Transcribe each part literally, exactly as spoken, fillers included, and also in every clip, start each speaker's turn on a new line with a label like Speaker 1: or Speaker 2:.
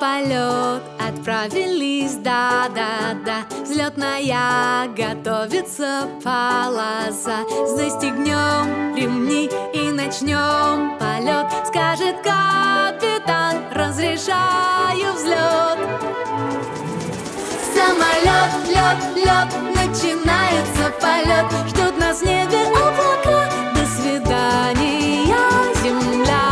Speaker 1: полет отправились, да-да-да. Взлетная готовится полоса. Застегнем ремни и начнем полет. Скажет капитан: разрешаю взлет. Самолет, лед, лед, начинается полет. Ждут нас в небе облака. До свидания, земля.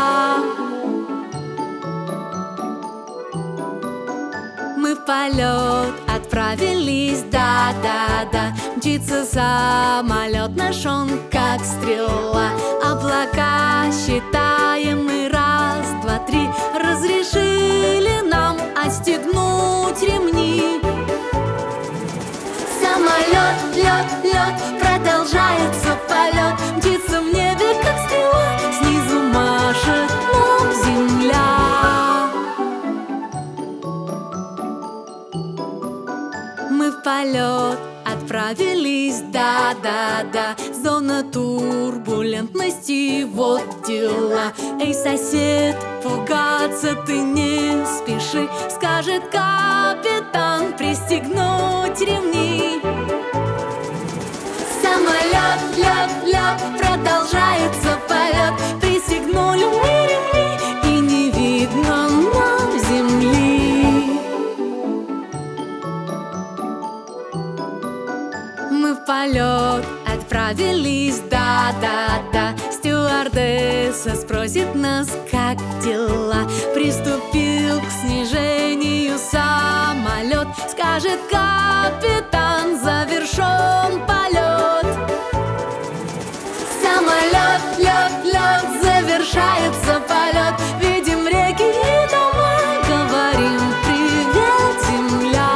Speaker 1: Мы в полет отправились, да-да-да. Мчится самолет наш, он как стрела. Облака считаем мы: раз, два, три. Разрешили нам отстегнуть ремни. Самолет, лед, лед, продолжается полет. Мчится в небе как стрела. Снизу машет нам земля. Мы в полет отправились, да-да-да. Зона турбулентности, вот дела. Эй, сосед, пугаться ты не спеши. Скажет капитан: пристегнуть ремни. Самолет, лед, лед, продолжается полет. Пристегнули мы ремни, и не видно нам земли. Мы в полет отправились, да-да-да. Стюардесса спросит нас: как дела? Приступил к снижению самолет. Скажет капитан: завершен полет. Самолет, лед, лед, завершается полет. Видим реки и дома, говорим: привет, земля.